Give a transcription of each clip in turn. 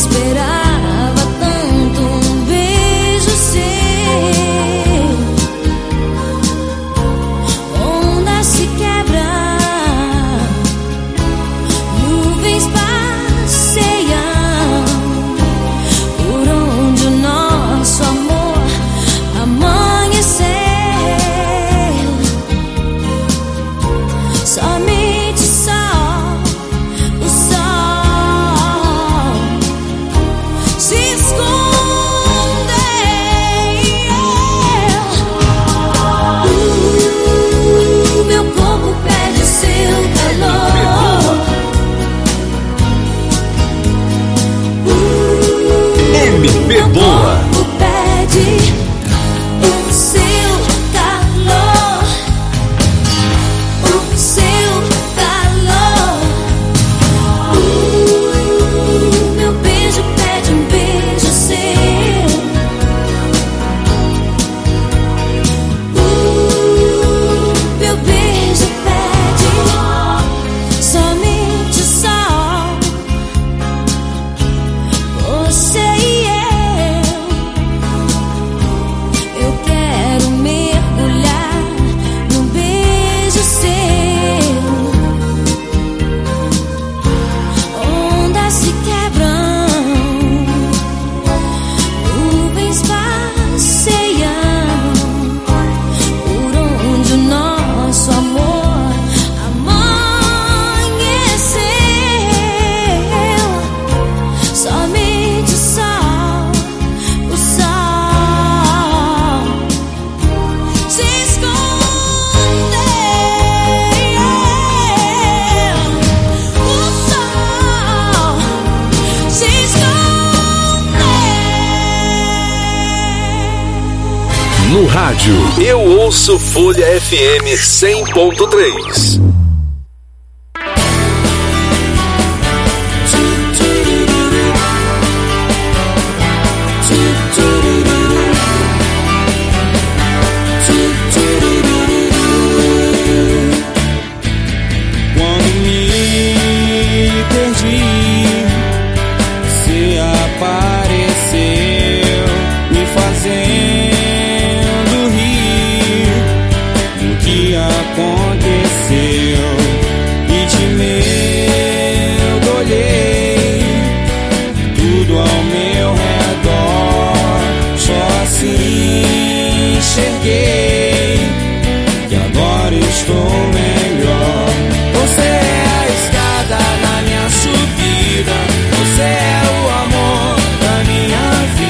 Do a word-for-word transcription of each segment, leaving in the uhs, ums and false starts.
No rádio, eu ouço Folha F M cem ponto três. Você é o amor da minha vida.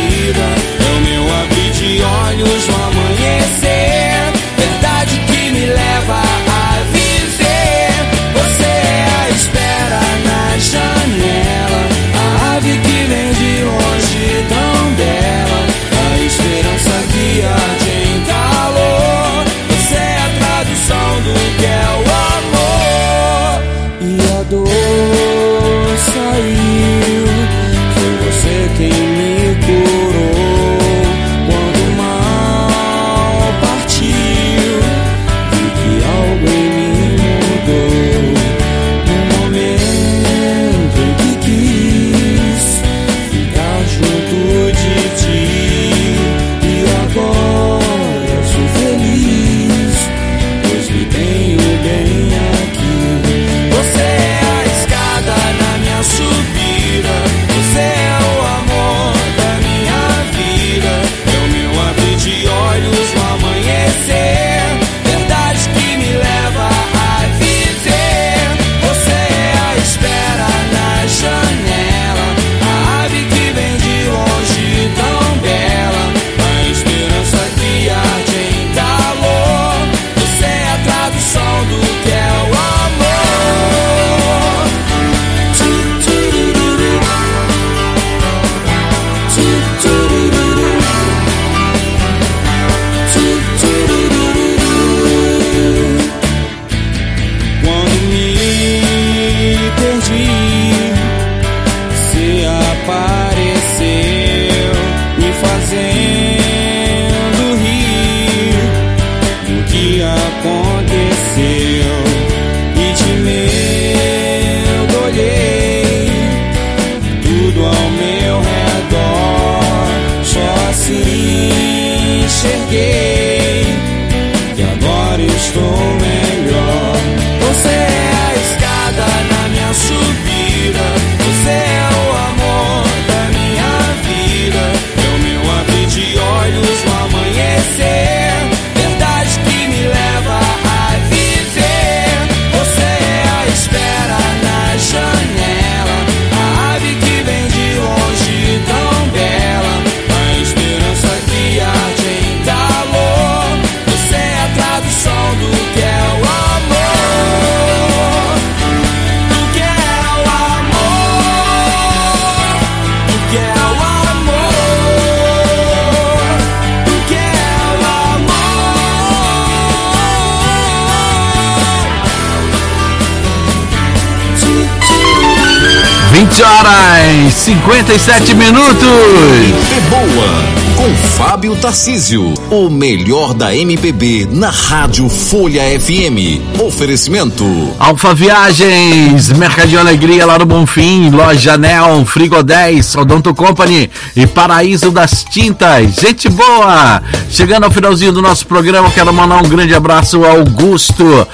sete horas, cinquenta e sete minutos. M P Boa, com Fábio Tarcísio. O melhor da M P B na Rádio Folha F M. Oferecimento Alfa Viagens, Mercadinho Alegria lá no Bonfim, Loja Neon, Frigo dez, Odonto Company e Paraíso das Tintas. Gente boa! Chegando ao finalzinho do nosso programa, quero mandar um grande abraço ao Augusto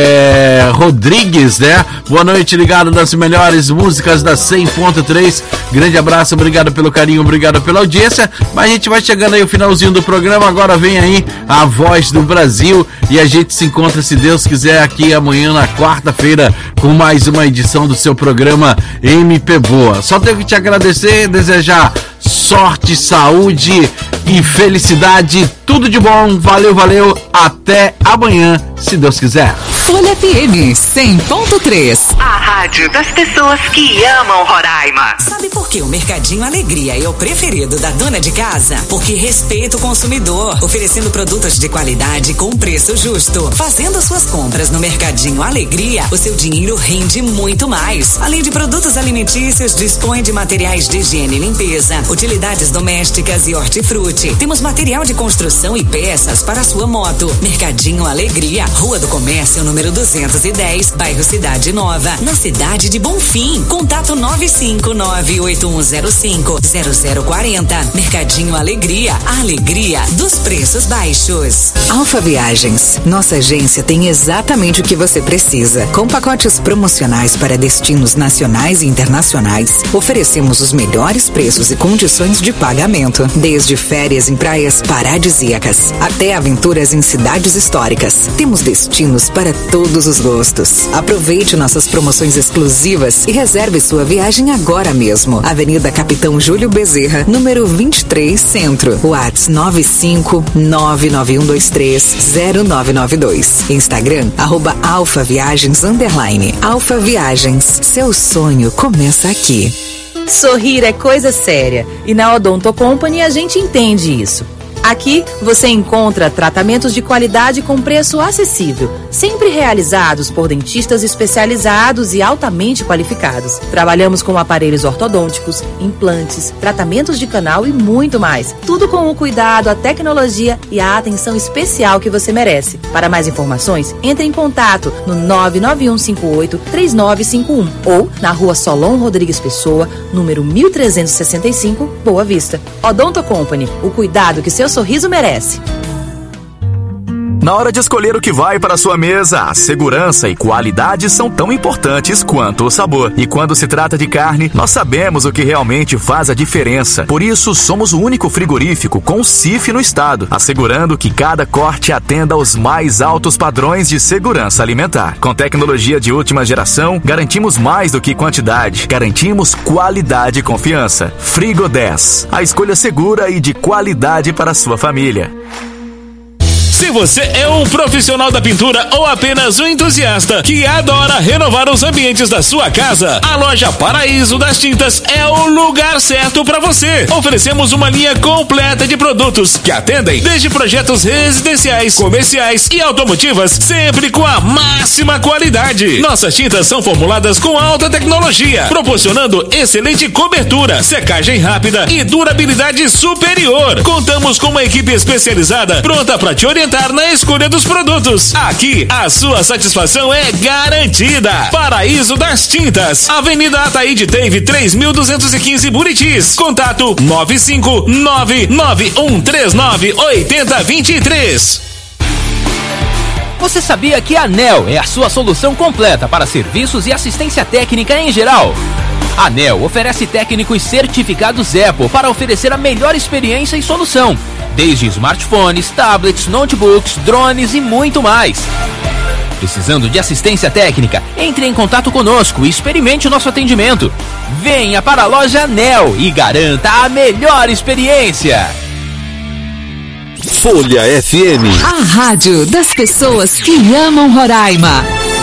é, Rodrigues, né? Boa noite, ligado nas melhores músicas da cem ponto três. Grande abraço, obrigado pelo carinho, obrigado pela audiência. Mas a gente vai chegando aí o finalzinho do programa, agora vem aí a Voz do Brasil e a gente se encontra, se Deus quiser, aqui amanhã na quarta-feira com mais uma edição do seu programa M P Boa. Só tenho que te agradecer, desejar sorte, saúde e felicidade, tudo de bom, valeu, valeu, até amanhã, se Deus quiser. Folha F M cem ponto três. A rádio das pessoas que amam Roraima. Sabe por que o Mercadinho Alegria é o preferido da dona de casa? Porque respeita o consumidor, oferecendo produtos de qualidade com preço justo. Fazendo suas compras no Mercadinho Alegria, o seu dinheiro rende muito mais. Além de produtos alimentícios, dispõe de materiais de higiene e limpeza, utilidades domésticas e hortifruti. Temos material de construção e peças para a sua moto. Mercadinho Alegria, Rua do Comércio, número duzentos e dez, bairro Cidade Nova, na cidade de Bonfim. Contato nove cinco nove oito um zero cinco zero zero quatro zero. Mercadinho Alegria, a alegria dos preços baixos. Alfa Viagens, nossa agência tem exatamente o que você precisa. Com pacotes promocionais para destinos nacionais e internacionais, oferecemos os melhores preços e condições de pagamento, desde férias em praias paradisíacas até aventuras em cidades históricas. Temos destinos para todos os gostos. Aproveite nossas promoções exclusivas e reserve sua viagem agora mesmo. Avenida Capitão Júlio Bezerra, número vinte e três, Centro. WhatsApp nove cinco nove nove um dois três zero nove nove dois. Instagram, arroba Alfa Viagens underline. Alfa Viagens, seu sonho começa aqui. Sorrir é coisa séria e na Odonto Company a gente entende isso. Aqui você encontra tratamentos de qualidade com preço acessível, sempre realizados por dentistas especializados e altamente qualificados. Trabalhamos com aparelhos ortodônticos, implantes, tratamentos de canal e muito mais. Tudo com o cuidado, a tecnologia e a atenção especial que você merece. Para mais informações, entre em contato no nove nove um cinco oito três nove cinco um ou na Rua Solon Rodrigues Pessoa, número mil trezentos e sessenta e cinco, Boa Vista. Odonto Company, o cuidado que seu sorriso merece. Na hora de escolher o que vai para a sua mesa, a segurança e qualidade são tão importantes quanto o sabor. E quando se trata de carne, nós sabemos o que realmente faz a diferença. Por isso, somos o único frigorífico com C I F no estado, assegurando que cada corte atenda aos mais altos padrões de segurança alimentar. Com tecnologia de última geração, garantimos mais do que quantidade, garantimos qualidade e confiança. Frigo dez, a escolha segura e de qualidade para a sua família. Se você é um profissional da pintura ou apenas um entusiasta que adora renovar os ambientes da sua casa, a loja Paraíso das Tintas é o lugar certo para você. Oferecemos uma linha completa de produtos que atendem desde projetos residenciais, comerciais e automotivas, sempre com a máxima qualidade. Nossas tintas são formuladas com alta tecnologia, proporcionando excelente cobertura, secagem rápida e durabilidade superior. Contamos com uma equipe especializada pronta para te orientar na escolha dos produtos. Aqui, a sua satisfação é garantida. Paraíso das Tintas, Avenida Ataíde Teve três mil duzentos e quinze, Buritis. Contato nove cinco nove nove um três nove oito zero dois três. Você sabia que a ANEEL é a sua solução completa para serviços e assistência técnica em geral? A ANEEL oferece técnicos certificados Apple para oferecer a melhor experiência e solução, desde smartphones, tablets, notebooks, drones e muito mais. Precisando de assistência técnica? Entre em contato conosco e experimente o nosso atendimento. Venha para a loja ANEEL e garanta a melhor experiência. Folha F M, a rádio das pessoas que amam Roraima.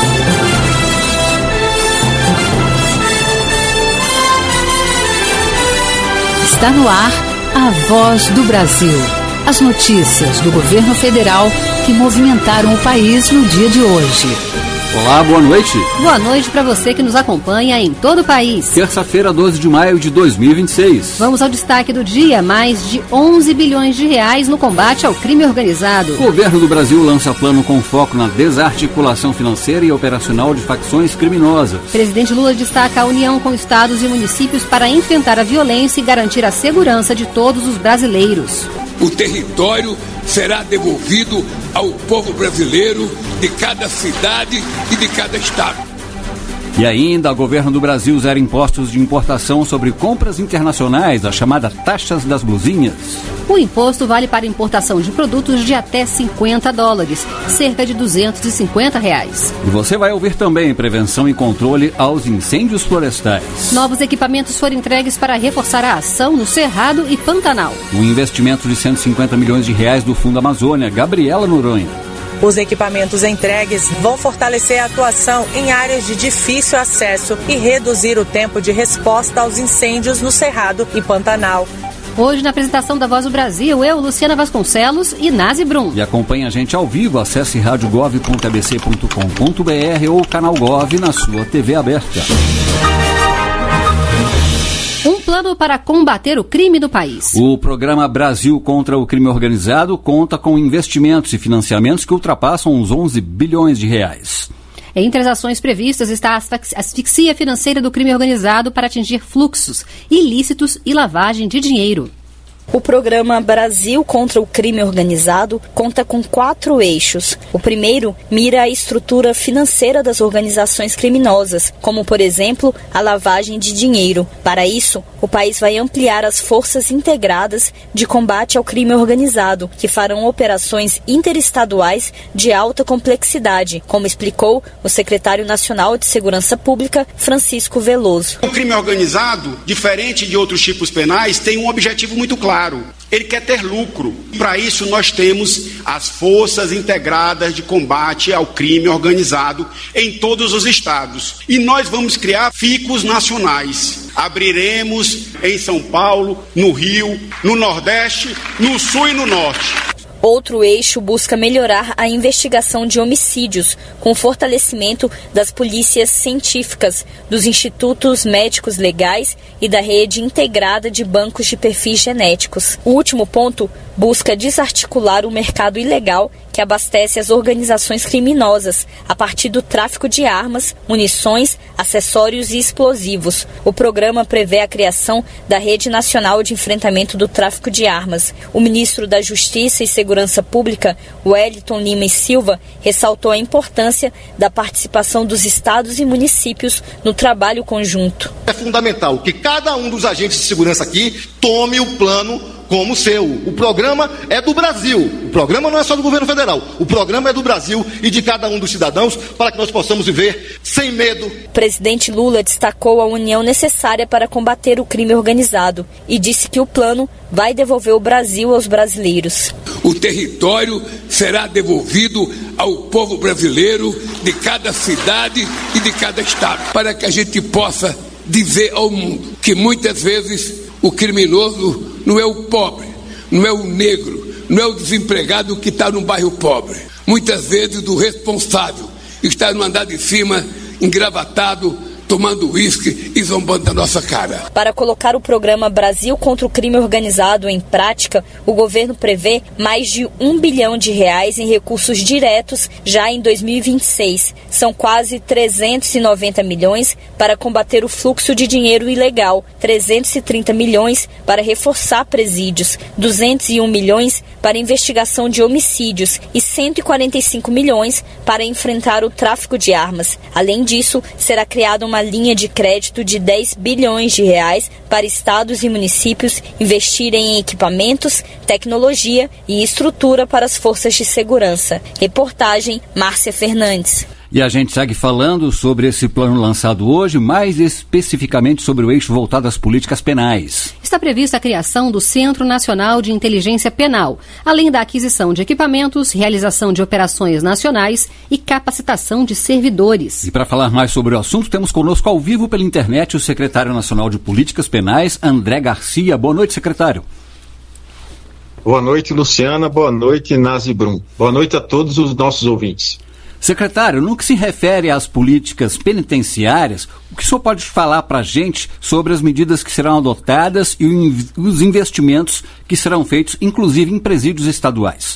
Está no ar a Voz do Brasil. As notícias do governo federal que movimentaram o país no dia de hoje. Olá, boa noite. Boa noite para você que nos acompanha em todo o país. Terça-feira, doze de maio de dois mil e vinte e seis. Vamos ao destaque do dia: mais de onze bilhões de reais no combate ao crime organizado. O governo do Brasil lança plano com foco na desarticulação financeira e operacional de facções criminosas. Presidente Lula destaca a união com estados e municípios para enfrentar a violência e garantir a segurança de todos os brasileiros. O território será devolvido ao povo brasileiro de cada cidade e de cada estado. E ainda, o governo do Brasil zera impostos de importação sobre compras internacionais, a chamada taxas das blusinhas. O imposto vale para importação de produtos de até cinquenta dólares, cerca de duzentos e cinquenta reais. E você vai ouvir também prevenção e controle aos incêndios florestais. Novos equipamentos foram entregues para reforçar a ação no Cerrado e Pantanal. Um investimento de cento e cinquenta milhões de reais do Fundo Amazônia. Gabriela Noronha. Os equipamentos entregues vão fortalecer a atuação em áreas de difícil acesso e reduzir o tempo de resposta aos incêndios no Cerrado e Pantanal. Hoje, na apresentação da Voz do Brasil, eu, Luciana Vasconcelos e Nazi Brum. E acompanhe a gente ao vivo, acesse rádio gov ponto a b c ponto com ponto b r ou canal Gov na sua T V aberta. Um plano para combater o crime do país. O programa Brasil contra o Crime Organizado conta com investimentos e financiamentos que ultrapassam os onze bilhões de reais. Entre as ações previstas está a asfixia financeira do crime organizado para atingir fluxos ilícitos e lavagem de dinheiro. O programa Brasil contra o Crime Organizado conta com quatro eixos. O primeiro mira a estrutura financeira das organizações criminosas, como, por exemplo, a lavagem de dinheiro. Para isso, o país vai ampliar as forças integradas de combate ao crime organizado, que farão operações interestaduais de alta complexidade, como explicou o secretário nacional de Segurança Pública, Francisco Veloso. O crime organizado, diferente de outros tipos penais, tem um objetivo muito claro. Ele quer ter lucro. Para isso, nós temos as forças integradas de combate ao crime organizado em todos os estados. E nós vamos criar ficos nacionais. Abriremos em São Paulo, no Rio, no Nordeste, no Sul e no Norte. Outro eixo busca melhorar a investigação de homicídios, com fortalecimento das polícias científicas, dos institutos médicos legais e da rede integrada de bancos de perfis genéticos. O último ponto busca desarticular o mercado ilegal que abastece as organizações criminosas a partir do tráfico de armas, munições, acessórios e explosivos. O programa prevê a criação da Rede Nacional de Enfrentamento do Tráfico de Armas. O ministro da Justiça e Segurança Pública, Wellington Lima e Silva, ressaltou a importância da participação dos estados e municípios no trabalho conjunto. É fundamental que cada um dos agentes de segurança aqui tome o plano como seu. O programa é do Brasil. O programa não é só do governo federal. O programa é do Brasil e de cada um dos cidadãos para que nós possamos viver sem medo. O presidente Lula destacou a união necessária para combater o crime organizado e disse que o plano vai devolver o Brasil aos brasileiros. O território será devolvido ao povo brasileiro de cada cidade e de cada estado, para que a gente possa dizer ao mundo que muitas vezes o criminoso não é o pobre, não é o negro, não é o desempregado que está no bairro pobre. Muitas vezes o responsável está no andar de cima, engravatado, tomando uísque e zombando da nossa cara. Para colocar o programa Brasil contra o Crime Organizado em prática, o governo prevê mais de um bilhão de reais em recursos diretos já em dois mil e vinte e seis. São quase trezentos e noventa milhões para combater o fluxo de dinheiro ilegal, trezentos e trinta milhões para reforçar presídios, duzentos e um milhões para investigação de homicídios e cento e quarenta e cinco milhões para enfrentar o tráfico de armas. Além disso, será criada uma linha de crédito de dez bilhões de reais para estados e municípios investirem em equipamentos, tecnologia e estrutura para as forças de segurança. Reportagem Márcia Fernandes. E a gente segue falando sobre esse plano lançado hoje, mais especificamente sobre o eixo voltado às políticas penais. Está prevista a criação do Centro Nacional de Inteligência Penal, além da aquisição de equipamentos, realização de operações nacionais e capacitação de servidores. E para falar mais sobre o assunto, temos conosco ao vivo pela internet o secretário nacional de Políticas Penais, André Garcia. Boa noite, secretário. Boa noite, Luciana. Boa noite, Nazi Brum. Boa noite a todos os nossos ouvintes. Secretário, no que se refere às políticas penitenciárias, o que o senhor pode falar para a gente sobre as medidas que serão adotadas e os investimentos que serão feitos, inclusive em presídios estaduais?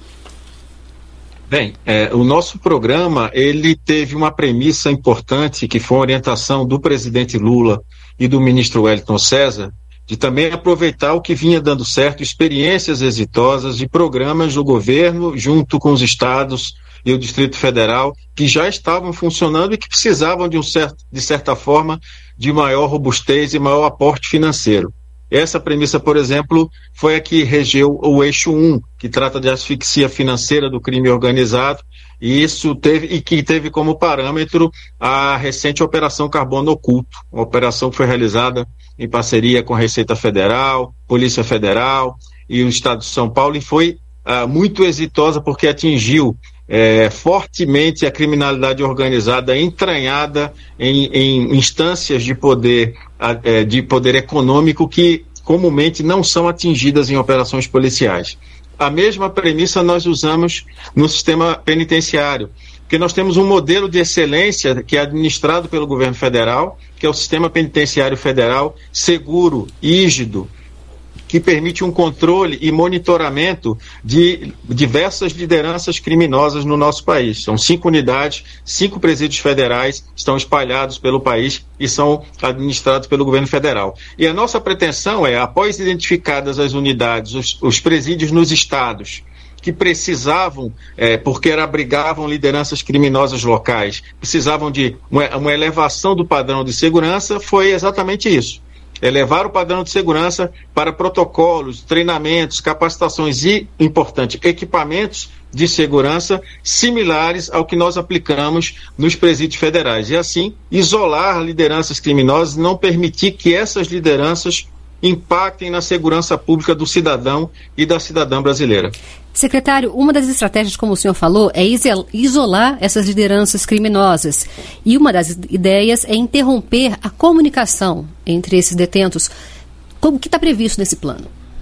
Bem, é, o nosso programa, ele teve uma premissa importante, que foi a orientação do presidente Lula e do ministro Wellington César, de também aproveitar o que vinha dando certo, experiências exitosas de programas do governo junto com os estados e o Distrito Federal, que já estavam funcionando e que precisavam de, um certo, de certa forma, de maior robustez e maior aporte financeiro. Essa premissa, por exemplo, foi a que regeu o eixo um, que trata de asfixia financeira do crime organizado, e isso teve, e que teve como parâmetro a recente Operação Carbono Oculto, uma operação que foi realizada em parceria com a Receita Federal, Polícia Federal e o Estado de São Paulo, e foi uh, muito exitosa porque atingiu É, fortemente a criminalidade organizada entranhada em, em instâncias de poder, é, de poder econômico que comumente não são atingidas em operações policiais. A mesma premissa nós usamos no sistema penitenciário, porque nós temos um modelo de excelência que é administrado pelo governo federal, que é o sistema penitenciário federal seguro, rígido, que permite um controle e monitoramento de diversas lideranças criminosas no nosso país. São cinco unidades, cinco presídios federais, estão espalhados pelo país e são administrados pelo governo federal. E a nossa pretensão é, após identificadas as unidades, os, os presídios nos estados, que precisavam, é, porque abrigavam lideranças criminosas locais, precisavam de uma, uma elevação do padrão de segurança, foi exatamente isso. Elevar o padrão de segurança para protocolos, treinamentos, capacitações e, importante, equipamentos de segurança similares ao que nós aplicamos nos presídios federais. E assim, isolar lideranças criminosas e não permitir que essas lideranças impactem na segurança pública do cidadão e da cidadã brasileira. Secretário, uma das estratégias, como o senhor falou, é isolar essas lideranças criminosas. E uma das ideias é interromper a comunicação entre esses detentos. O que está previsto nesse plano?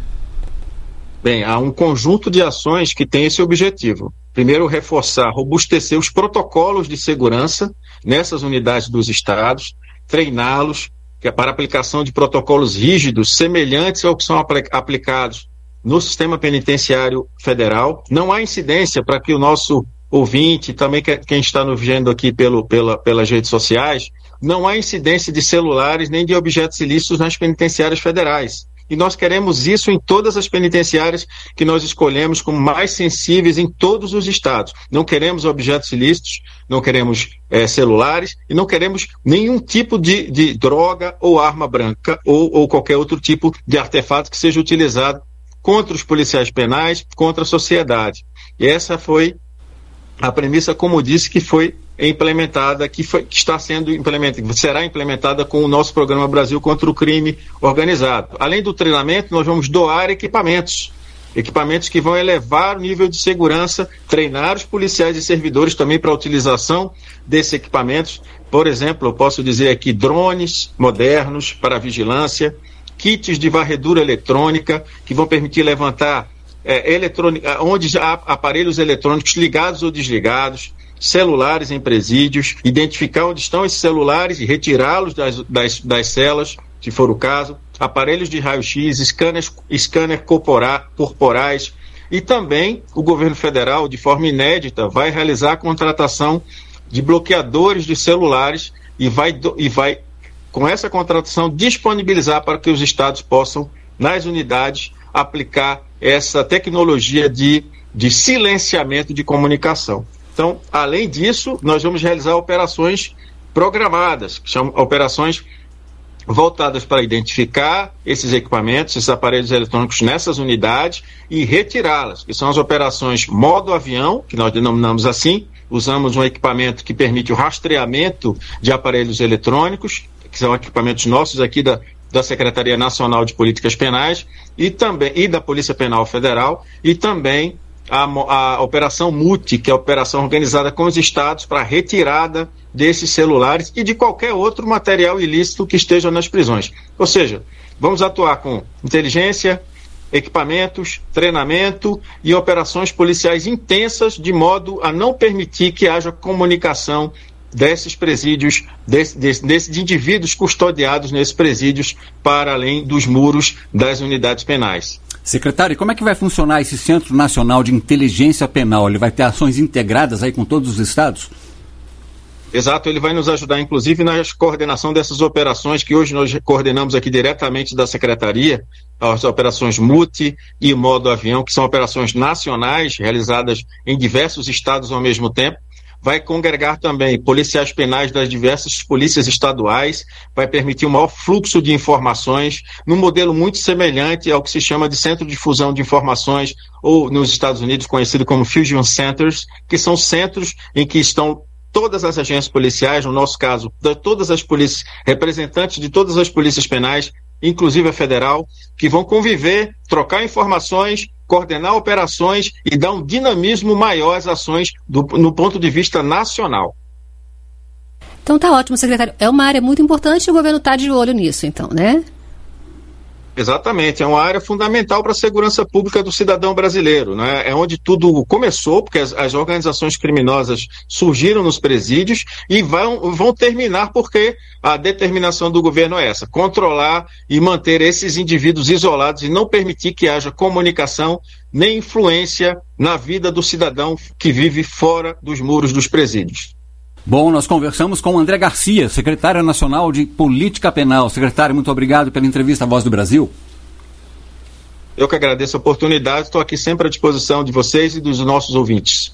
Bem, há um conjunto de ações que tem esse objetivo. Primeiro, reforçar, robustecer os protocolos de segurança nessas unidades dos estados, treiná-los, que é para aplicação de protocolos rígidos, semelhantes ao que são apl- aplicados no sistema penitenciário federal. Não há incidência, para que o nosso ouvinte, também que, quem está nos vendo aqui pelo, pela, pelas redes sociais, não há incidência de celulares nem de objetos ilícitos nas penitenciárias federais. E nós queremos isso em todas as penitenciárias que nós escolhemos como mais sensíveis em todos os estados. Não queremos objetos ilícitos, não queremos é, celulares e não queremos nenhum tipo de, de droga ou arma branca ou, ou qualquer outro tipo de artefato que seja utilizado contra os policiais penais, contra a sociedade. E essa foi a premissa, como disse, que foi implementada, que, foi, que está sendo implementada, será implementada com o nosso programa Brasil contra o Crime Organizado. Além do treinamento, nós vamos doar equipamentos, equipamentos que vão elevar o nível de segurança, treinar os policiais e servidores também para a utilização desses equipamentos. Por exemplo, eu posso dizer aqui drones modernos para vigilância, kits de varredura eletrônica que vão permitir levantar é, eletrônica, onde já há aparelhos eletrônicos ligados ou desligados, celulares em presídios, identificar onde estão esses celulares e retirá-los das, das, das celas, se for o caso, aparelhos de raio-x, scanners, scanner corpora, corporais, e também o governo federal, de forma inédita, vai realizar a contratação de bloqueadores de celulares e vai, e vai com essa contratação, disponibilizar para que os estados possam, nas unidades, aplicar essa tecnologia de, de silenciamento de comunicação. Então, além disso, nós vamos realizar operações programadas, que chamam operações voltadas para identificar esses equipamentos, esses aparelhos eletrônicos nessas unidades e retirá-las, que são as operações modo avião, que nós denominamos assim. Usamos um equipamento que permite o rastreamento de aparelhos eletrônicos, que são equipamentos nossos aqui da, da Secretaria Nacional de Políticas Penais e também e da Polícia Penal Federal, e também a, a Operação M U T, que é a operação organizada com os estados para retirada desses celulares e de qualquer outro material ilícito que esteja nas prisões. Ou seja, vamos atuar com inteligência, equipamentos, treinamento e operações policiais intensas, de modo a não permitir que haja comunicação desses presídios, desse, desse, desse, de indivíduos custodiados nesses presídios para além dos muros das unidades penais. Secretário, como é que vai funcionar esse Centro Nacional de Inteligência Penal? Ele vai ter ações integradas aí com todos os estados? Exato, ele vai nos ajudar, inclusive, na coordenação dessas operações que hoje nós coordenamos aqui diretamente da Secretaria, as operações M U T e Modo Avião, que são operações nacionais realizadas em diversos estados ao mesmo tempo. Vai congregar também policiais penais das diversas polícias estaduais, vai permitir um maior fluxo de informações, num modelo muito semelhante ao que se chama de Centro de Fusão de Informações, ou nos Estados Unidos conhecido como Fusion Centers, que são centros em que estão todas as agências policiais, no nosso caso, todas as polícias, representantes de todas as polícias penais, inclusive a federal, que vão conviver, trocar informações, coordenar operações e dar um dinamismo maior às ações do, no ponto de vista nacional. Então tá ótimo, secretário. É uma área muito importante e o governo está de olho nisso, então, né? Exatamente, é uma área fundamental para a segurança pública do cidadão brasileiro, né? É onde tudo começou, porque as, as organizações criminosas surgiram nos presídios e vão, vão terminar porque a determinação do governo é essa, controlar e manter esses indivíduos isolados e não permitir que haja comunicação nem influência na vida do cidadão que vive fora dos muros dos presídios. Bom, nós conversamos com o André Garcia, secretário nacional de Política Penal. Secretário, muito obrigado pela entrevista à Voz do Brasil. Eu que agradeço a oportunidade, estou aqui sempre à disposição de vocês e dos nossos ouvintes.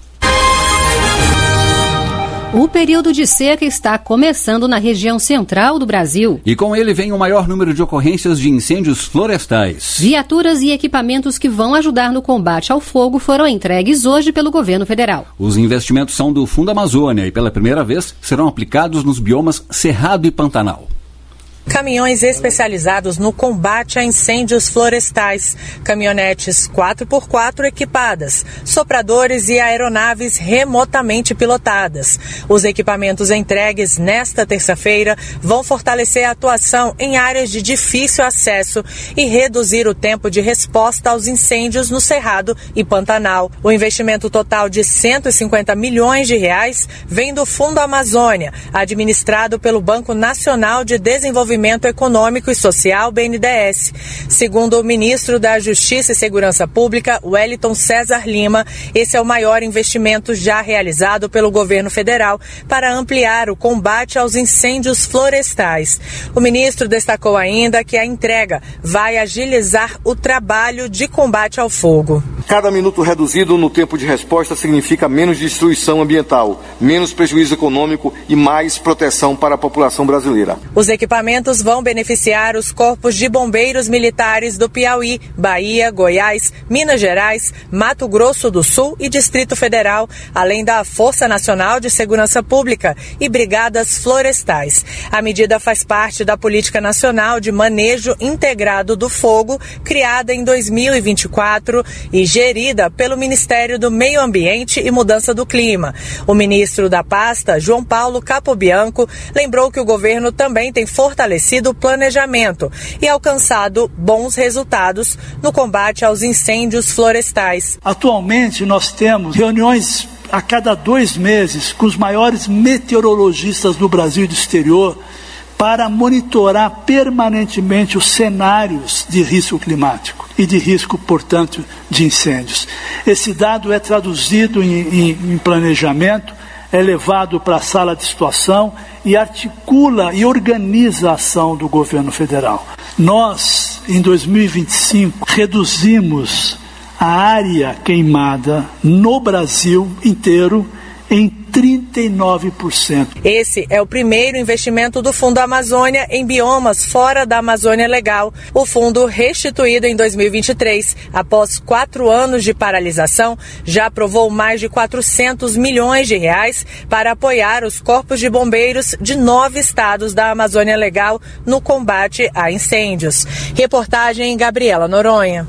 O período de seca está começando na região central do Brasil. E com ele vem o maior número de ocorrências de incêndios florestais. Viaturas e equipamentos que vão ajudar no combate ao fogo foram entregues hoje pelo governo federal. Os investimentos são do Fundo Amazônia e pela primeira vez serão aplicados nos biomas Cerrado e Pantanal. Caminhões especializados no combate a incêndios florestais, caminhonetes quatro por quatro equipadas, sopradores e aeronaves remotamente pilotadas. Os equipamentos entregues nesta terça-feira vão fortalecer a atuação em áreas de difícil acesso e reduzir o tempo de resposta aos incêndios no Cerrado e Pantanal. O investimento total de cento e cinquenta milhões de reais vem do Fundo Amazônia, administrado pelo Banco Nacional de Desenvolvimento Econômico e Social, B N D E S. Segundo o ministro da Justiça e Segurança Pública, Wellington César Lima, esse é o maior investimento já realizado pelo governo federal para ampliar o combate aos incêndios florestais. O ministro destacou ainda que a entrega vai agilizar o trabalho de combate ao fogo. Cada minuto reduzido no tempo de resposta significa menos destruição ambiental, menos prejuízo econômico e mais proteção para a população brasileira. Os equipamentos vão beneficiar os corpos de bombeiros militares do Piauí, Bahia, Goiás, Minas Gerais, Mato Grosso do Sul e Distrito Federal, além da Força Nacional de Segurança Pública e brigadas florestais. A medida faz parte da Política Nacional de Manejo Integrado do Fogo, criada em dois mil e vinte e quatro e gerida pelo Ministério do Meio Ambiente e Mudança do Clima. O ministro da pasta, João Paulo Capobianco, lembrou que o governo também tem fortalecido o planejamento e alcançado bons resultados no combate aos incêndios florestais. Atualmente nós temos reuniões a cada dois meses com os maiores meteorologistas do Brasil e do exterior para monitorar permanentemente os cenários de risco climático e de risco, portanto, de incêndios. Esse dado é traduzido em, em, em planejamento, é levado para a sala de situação e articula e organiza a ação do governo federal. Nós, em dois mil e vinte e cinco, reduzimos a área queimada no Brasil inteiro em trinta e nove por cento. Esse é o primeiro investimento do Fundo Amazônia em biomas fora da Amazônia Legal. O fundo, restituído em dois mil e vinte e três, após quatro anos de paralisação, já aprovou mais de quatrocentos milhões de reais para apoiar os corpos de bombeiros de nove estados da Amazônia Legal no combate a incêndios. Reportagem Gabriela Noronha.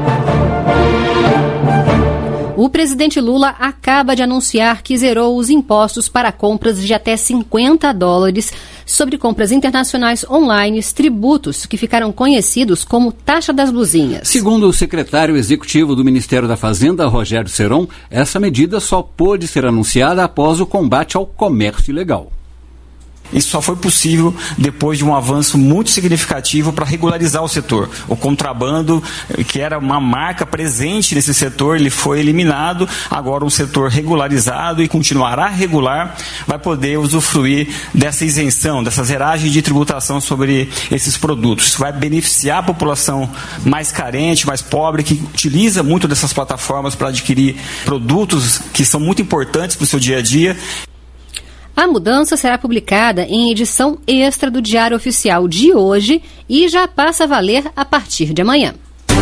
O presidente Lula acaba de anunciar que zerou os impostos para compras de até cinquenta dólares sobre compras internacionais online, tributos que ficaram conhecidos como taxa das blusinhas. Segundo o secretário executivo do Ministério da Fazenda, Rogério Seron, essa medida só pôde ser anunciada após o combate ao comércio ilegal. Isso só foi possível depois de um avanço muito significativo para regularizar o setor. O contrabando, que era uma marca presente nesse setor, ele foi eliminado. Agora um setor regularizado e continuará regular vai poder usufruir dessa isenção, dessa zeragem de tributação sobre esses produtos. Isso vai beneficiar a população mais carente, mais pobre, que utiliza muito dessas plataformas para adquirir produtos que são muito importantes para o seu dia a dia. A mudança será publicada em edição extra do Diário Oficial de hoje e já passa a valer a partir de amanhã.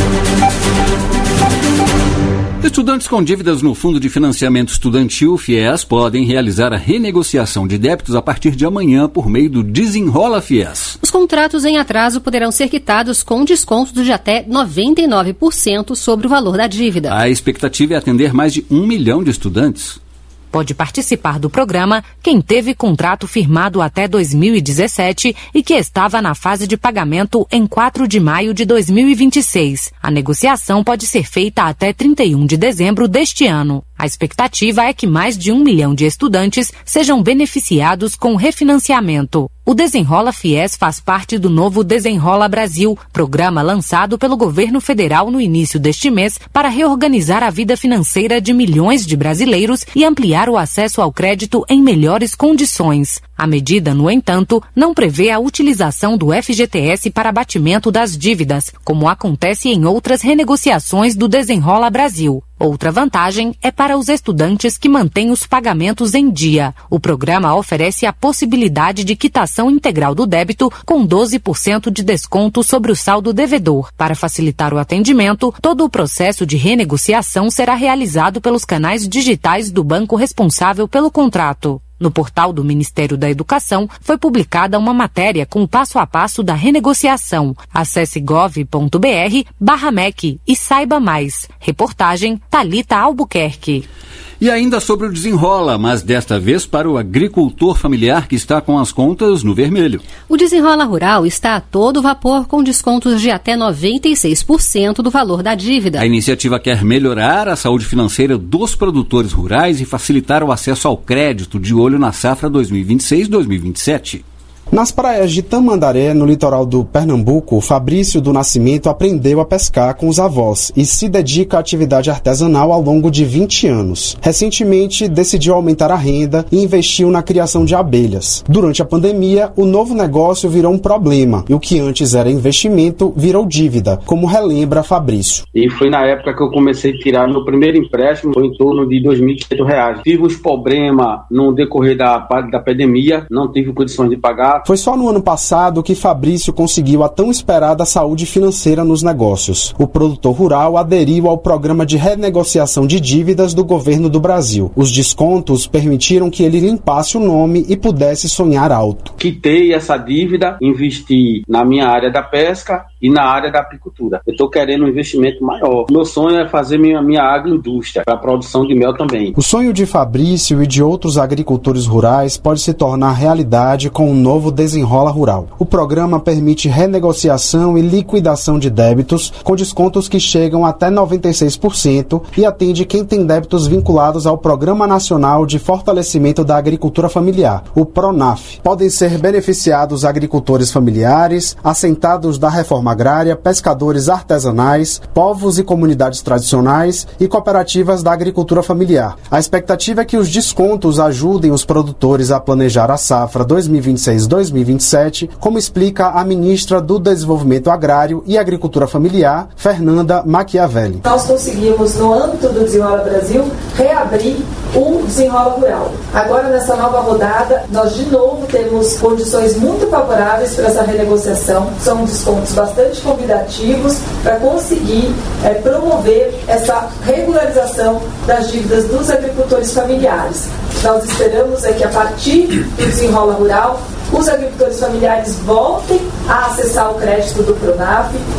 Estudantes com dívidas no Fundo de Financiamento Estudantil, FIES, podem realizar a renegociação de débitos a partir de amanhã por meio do Desenrola FIES. Os contratos em atraso poderão ser quitados com desconto de até noventa e nove por cento sobre o valor da dívida. A expectativa é atender mais de um milhão de estudantes. Pode participar do programa quem teve contrato firmado até dois mil e dezessete e que estava na fase de pagamento em quatro de maio de dois mil e vinte e seis. A negociação pode ser feita até trinta e um de dezembro deste ano. A expectativa é que mais de um milhão de estudantes sejam beneficiados com refinanciamento. O Desenrola FIES faz parte do novo Desenrola Brasil, programa lançado pelo governo federal no início deste mês para reorganizar a vida financeira de milhões de brasileiros e ampliar o acesso ao crédito em melhores condições. A medida, no entanto, não prevê a utilização do F G T S para abatimento das dívidas, como acontece em outras renegociações do Desenrola Brasil. Outra vantagem é para os estudantes que mantêm os pagamentos em dia. O programa oferece a possibilidade de quitação integral do débito com doze por cento de desconto sobre o saldo devedor. Para facilitar o atendimento, todo o processo de renegociação será realizado pelos canais digitais do banco responsável pelo contrato. No portal do Ministério da Educação, foi publicada uma matéria com o passo a passo da renegociação. Acesse gov ponto br barra M E C e saiba mais. Reportagem Thalita Albuquerque. E ainda sobre o Desenrola, mas desta vez para o agricultor familiar que está com as contas no vermelho. O Desenrola Rural está a todo vapor com descontos de até noventa e seis por cento do valor da dívida. A iniciativa quer melhorar a saúde financeira dos produtores rurais e facilitar o acesso ao crédito de olho na safra dois mil e vinte e seis dois mil e vinte e sete. Nas praias de Tamandaré, no litoral do Pernambuco, Fabrício do Nascimento aprendeu a pescar com os avós e se dedica à atividade artesanal ao longo de vinte anos. Recentemente, decidiu aumentar a renda e investiu na criação de abelhas. Durante a pandemia, o novo negócio virou um problema e o que antes era investimento virou dívida, como relembra Fabrício. E foi na época que eu comecei a tirar meu primeiro empréstimo, foi em torno de dois mil e quinhentos reais. Tive os problemas no decorrer da, da pandemia, não tive condições de pagar. Foi só no ano passado que Fabrício conseguiu a tão esperada saúde financeira nos negócios. O produtor rural aderiu ao programa de renegociação de dívidas do governo do Brasil. Os descontos permitiram que ele limpasse o nome e pudesse sonhar alto. Quitei essa dívida, investi na minha área da pesca e na área da apicultura. Eu estou querendo um investimento maior. Meu sonho é fazer minha, minha agroindústria para a produção de mel também. O sonho de Fabrício e de outros agricultores rurais pode se tornar realidade com o novo Desenrola Rural. O programa permite renegociação e liquidação de débitos com descontos que chegam até noventa e seis por cento e atende quem tem débitos vinculados ao Programa Nacional de Fortalecimento da Agricultura Familiar, o PRONAF. Podem ser beneficiados agricultores familiares, assentados da reforma agrária, pescadores artesanais, povos e comunidades tradicionais e cooperativas da agricultura familiar. A expectativa é que os descontos ajudem os produtores a planejar a safra dois mil e vinte e seis dois mil e vinte e sete, como explica a ministra do Desenvolvimento Agrário e Agricultura Familiar, Fernanda Machiavelli. Nós conseguimos, no âmbito do Desenrola Brasil, reabrir o Desenrola Rural. Agora, nessa nova rodada, nós de novo temos condições muito favoráveis para essa renegociação. São descontos bastante convidativos para conseguir é, promover essa regularização das dívidas dos agricultores familiares. Nós esperamos é que a partir do Desenrola Rural, os agricultores familiares voltem a acessar o crédito do PRONAF, estejam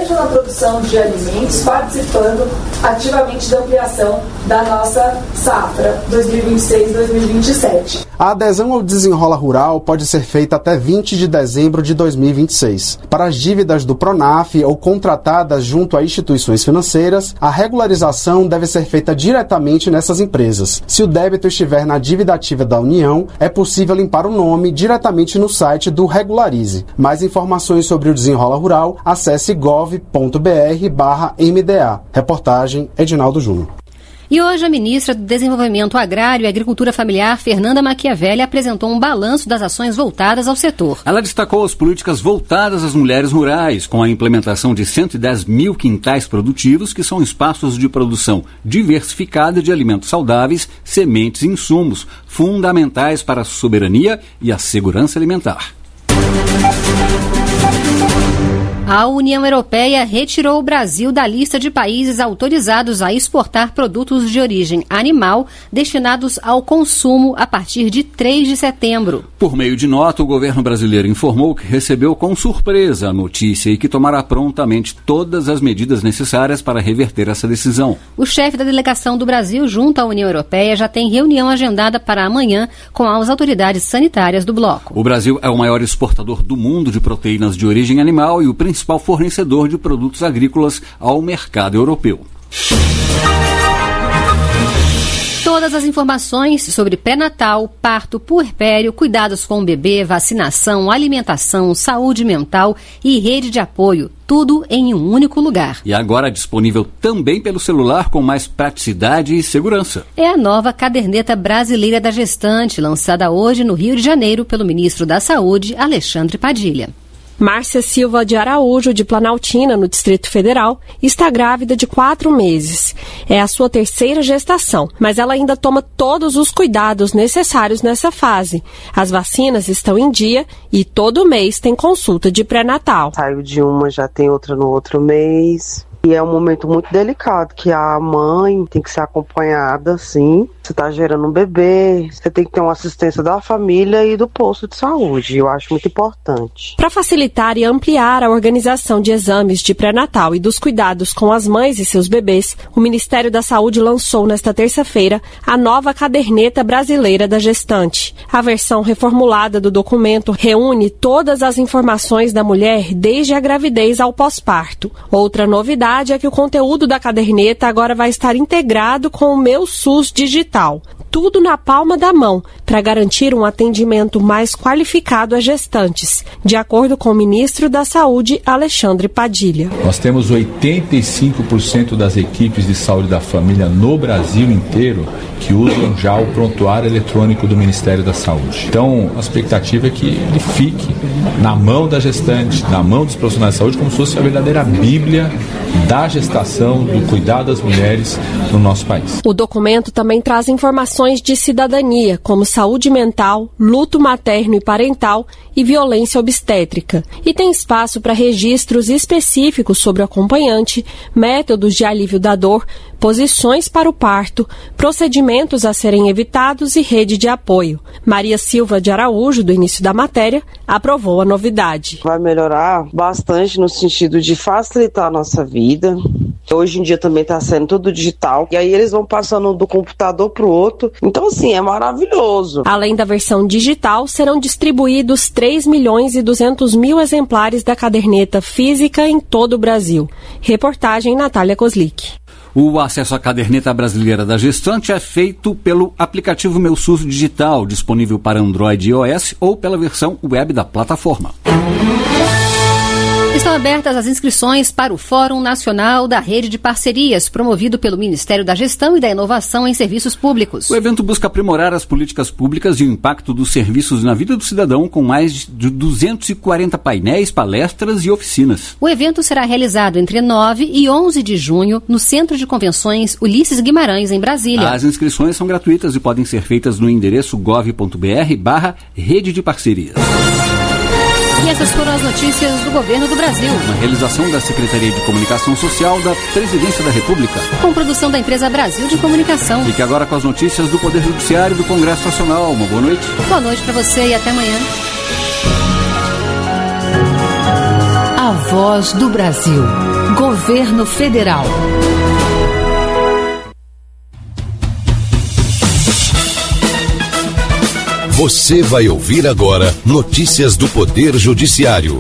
seja na produção de alimentos, participando ativamente da ampliação da nossa safra dois mil e vinte e seis dois mil e vinte e sete. A adesão ao Desenrola Rural pode ser feita até vinte de dezembro de dois mil e vinte e seis. Para as dívidas do Pronaf ou contratadas junto a instituições financeiras, a regularização deve ser feita diretamente nessas empresas. Se o débito estiver na dívida ativa da União, é possível limpar o nome diretamente no site do Regularize. Mais informações sobre o Desenrola Rural, acesse gov ponto br barra M D A. Reportagem Edinaldo Júnior. E hoje a ministra do Desenvolvimento Agrário e Agricultura Familiar, Fernanda Machiavelli, apresentou um balanço das ações voltadas ao setor. Ela destacou as políticas voltadas às mulheres rurais, com a implementação de cento e dez mil quintais produtivos, que são espaços de produção diversificada de alimentos saudáveis, sementes e insumos, fundamentais para a soberania e a segurança alimentar. A União Europeia retirou o Brasil da lista de países autorizados a exportar produtos de origem animal destinados ao consumo a partir de três de setembro. Por meio de nota, o governo brasileiro informou que recebeu com surpresa a notícia e que tomará prontamente todas as medidas necessárias para reverter essa decisão. O chefe da delegação do Brasil junto à União Europeia já tem reunião agendada para amanhã com as autoridades sanitárias do bloco. O Brasil é o maior exportador do mundo de proteínas de origem animal e o principal principal fornecedor de produtos agrícolas ao mercado europeu. Todas as informações sobre pré-natal, parto, puerpério, cuidados com o bebê, vacinação, alimentação, saúde mental e rede de apoio, tudo em um único lugar. E agora disponível também pelo celular com mais praticidade e segurança. É a nova Caderneta Brasileira da Gestante, lançada hoje no Rio de Janeiro pelo ministro da Saúde, Alexandre Padilha. Márcia Silva de Araújo, de Planaltina, no Distrito Federal, está grávida de quatro meses. É a sua terceira gestação, mas ela ainda toma todos os cuidados necessários nessa fase. As vacinas estão em dia e todo mês tem consulta de pré-natal. Saiu de uma, já tem outra no outro mês. E é um momento muito delicado, que a mãe tem que ser acompanhada, sim. Você está gerando um bebê, você tem que ter uma assistência da família e do posto de saúde. Eu acho muito importante. Para facilitar e ampliar a organização de exames de pré-natal e dos cuidados com as mães e seus bebês, o Ministério da Saúde lançou nesta terça-feira a nova Caderneta Brasileira da Gestante. A versão reformulada do documento reúne todas as informações da mulher desde a gravidez ao pós-parto. Outra novidade é que o conteúdo da caderneta agora vai estar integrado com o Meu SUS Digital. Tudo na palma da mão, para garantir um atendimento mais qualificado a gestantes, de acordo com o ministro da Saúde, Alexandre Padilha. Nós temos oitenta e cinco por cento das equipes de saúde da família no Brasil inteiro que usam já o prontuário eletrônico do Ministério da Saúde. Então, a expectativa é que ele fique na mão da gestante, na mão dos profissionais de saúde, como se fosse a verdadeira bíblia da gestação, do cuidado das mulheres no nosso país. O documento também traz informações de cidadania, como saúde mental, luto materno e parental e violência obstétrica. E tem espaço para registros específicos sobre o acompanhante, métodos de alívio da dor, posições para o parto, procedimentos a serem evitados e rede de apoio. Maria Silva de Araújo, do início da matéria, aprovou a novidade. Vai melhorar bastante no sentido de facilitar a nossa vida. Hoje em dia também está sendo tudo digital. E aí eles vão passando do computador para o outro. Então, assim, é maravilhoso. Além da versão digital, serão distribuídos três milhões e duzentos mil exemplares da caderneta física em todo o Brasil. Reportagem Natália Kozlik. O acesso à Caderneta Brasileira da Gestante é feito pelo aplicativo Meu SUS Digital, disponível para Android e iOS, ou pela versão web da plataforma. Estão abertas as inscrições para o Fórum Nacional da Rede de Parcerias, promovido pelo Ministério da Gestão e da Inovação em Serviços Públicos. O evento busca aprimorar as políticas públicas e o impacto dos serviços na vida do cidadão, com mais de duzentos e quarenta painéis, palestras e oficinas. O evento será realizado entre nove e onze de junho no Centro de Convenções Ulisses Guimarães, em Brasília. As inscrições são gratuitas e podem ser feitas no endereço gov ponto br barra rede de parcerias. E essas foram as notícias do Governo do Brasil. Uma realização da Secretaria de Comunicação Social da Presidência da República. Com produção da empresa Brasil de Comunicação. Fique agora com as notícias do Poder Judiciário e do Congresso Nacional. Uma boa noite. Boa noite para você e até amanhã. A Voz do Brasil. Governo Federal. Você vai ouvir agora notícias do Poder Judiciário.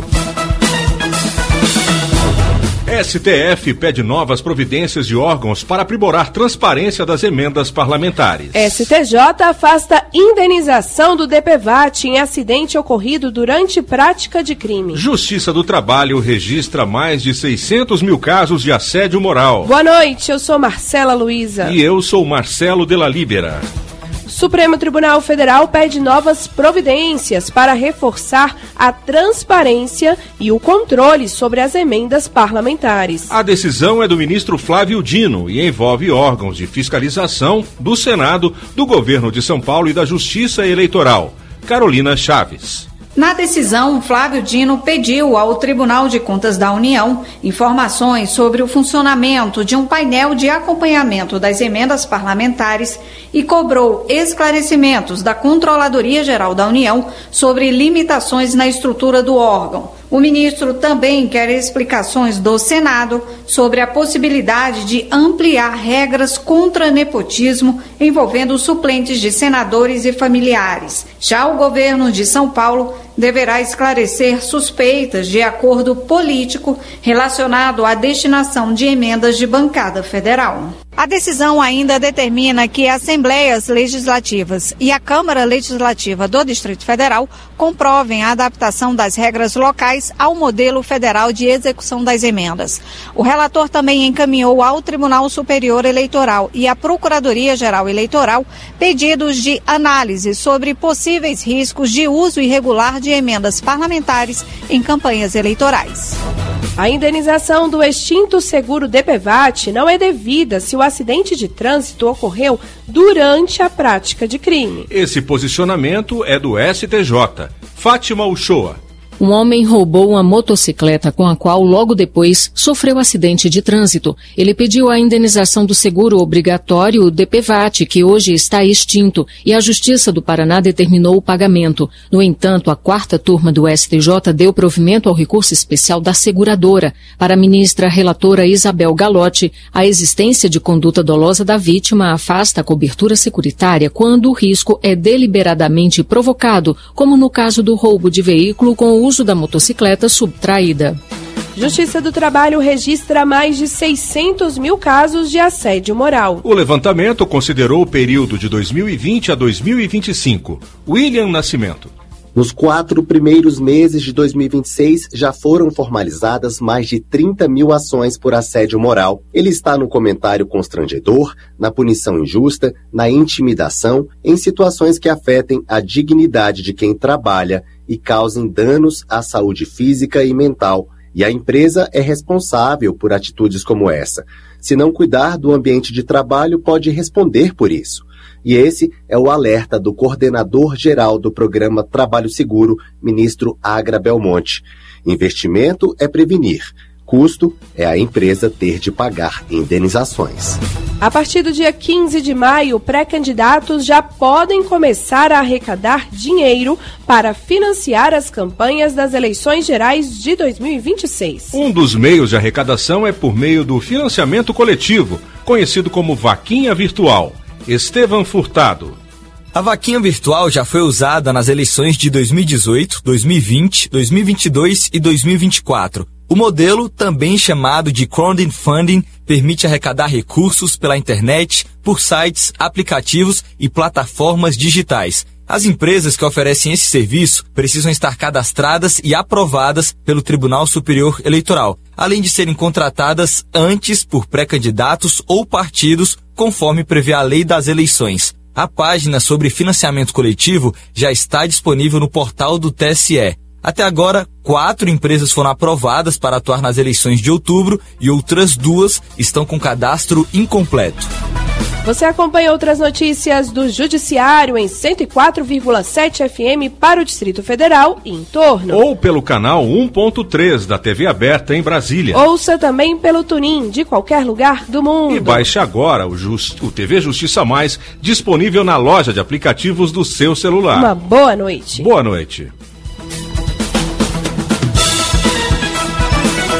S T F pede novas providências de órgãos para aprimorar transparência das emendas parlamentares. S T J afasta indenização do D P V A T em acidente ocorrido durante prática de crime. Justiça do Trabalho registra mais de seiscentos mil casos de assédio moral. Boa noite, eu sou Marcela Luiza. E eu sou Marcelo de la Libera. Supremo Tribunal Federal pede novas providências para reforçar a transparência e o controle sobre as emendas parlamentares. A decisão é do ministro Flávio Dino e envolve órgãos de fiscalização do Senado, do Governo de São Paulo e da Justiça Eleitoral. Carolina Chaves. Na decisão, Flávio Dino pediu ao Tribunal de Contas da União informações sobre o funcionamento de um painel de acompanhamento das emendas parlamentares e cobrou esclarecimentos da Controladoria Geral da União sobre limitações na estrutura do órgão. O ministro também quer explicações do Senado sobre a possibilidade de ampliar regras contra nepotismo envolvendo suplentes de senadores e familiares. Já o governo de São Paulo deverá esclarecer suspeitas de acordo político relacionado à destinação de emendas de bancada federal. A decisão ainda determina que Assembleias Legislativas e a Câmara Legislativa do Distrito Federal comprovem a adaptação das regras locais ao modelo federal de execução das emendas. O relator também encaminhou ao Tribunal Superior Eleitoral e à Procuradoria-Geral Eleitoral pedidos de análise sobre possíveis riscos de uso irregular de emendas parlamentares em campanhas eleitorais. A indenização do extinto seguro D P V A T não é devida se o acidente de trânsito ocorreu durante a prática de crime. Esse posicionamento é do S T J. Fátima Uchoa. Um homem roubou uma motocicleta com a qual, logo depois, sofreu acidente de trânsito. Ele pediu a indenização do seguro obrigatório D P V A T, que hoje está extinto, e a Justiça do Paraná determinou o pagamento. No entanto, a quarta turma do S T J deu provimento ao recurso especial da seguradora. Para a ministra relatora Isabel Galotti, a existência de conduta dolosa da vítima afasta a cobertura securitária quando o risco é deliberadamente provocado, como no caso do roubo de veículo com o uso da motocicleta subtraída. Justiça do Trabalho registra mais de seiscentos mil casos de assédio moral. O levantamento considerou o período de dois mil e vinte a dois mil e vinte e cinco. William Nascimento. Nos quatro primeiros meses de dois mil e vinte e seis, já foram formalizadas mais de trinta mil ações por assédio moral. Ele está no comentário constrangedor, na punição injusta, na intimidação, em situações que afetem a dignidade de quem trabalha e causem danos à saúde física e mental. E a empresa é responsável por atitudes como essa. Se não cuidar do ambiente de trabalho, pode responder por isso. E esse é o alerta do coordenador-geral do programa Trabalho Seguro, ministro Agra Belmonte. Investimento é prevenir. Custo é a empresa ter de pagar indenizações. A partir do dia quinze de maio, pré-candidatos já podem começar a arrecadar dinheiro para financiar as campanhas das eleições gerais de dois mil e vinte e seis. Um dos meios de arrecadação é por meio do financiamento coletivo, conhecido como Vaquinha Virtual. Estevam Furtado. A vaquinha virtual já foi usada nas eleições de dois mil e dezoito, dois mil e vinte, dois mil e vinte e dois e dois mil e vinte e quatro. O modelo, também chamado de crowdfunding, permite arrecadar recursos pela internet, por sites, aplicativos e plataformas digitais. As empresas que oferecem esse serviço precisam estar cadastradas e aprovadas pelo Tribunal Superior Eleitoral, além de serem contratadas antes por pré-candidatos ou partidos, conforme prevê a lei das eleições. A página sobre financiamento coletivo já está disponível no portal do T S E. Até agora, quatro empresas foram aprovadas para atuar nas eleições de outubro e outras duas estão com cadastro incompleto. Você acompanha outras notícias do Judiciário em cento e quatro vírgula sete F M para o Distrito Federal e em torno. Ou pelo canal um ponto três da T V aberta em Brasília. Ouça também pelo TuneIn de qualquer lugar do mundo. E baixe agora o, Just, o T V Justiça Mais, disponível na loja de aplicativos do seu celular. Uma boa noite. Boa noite.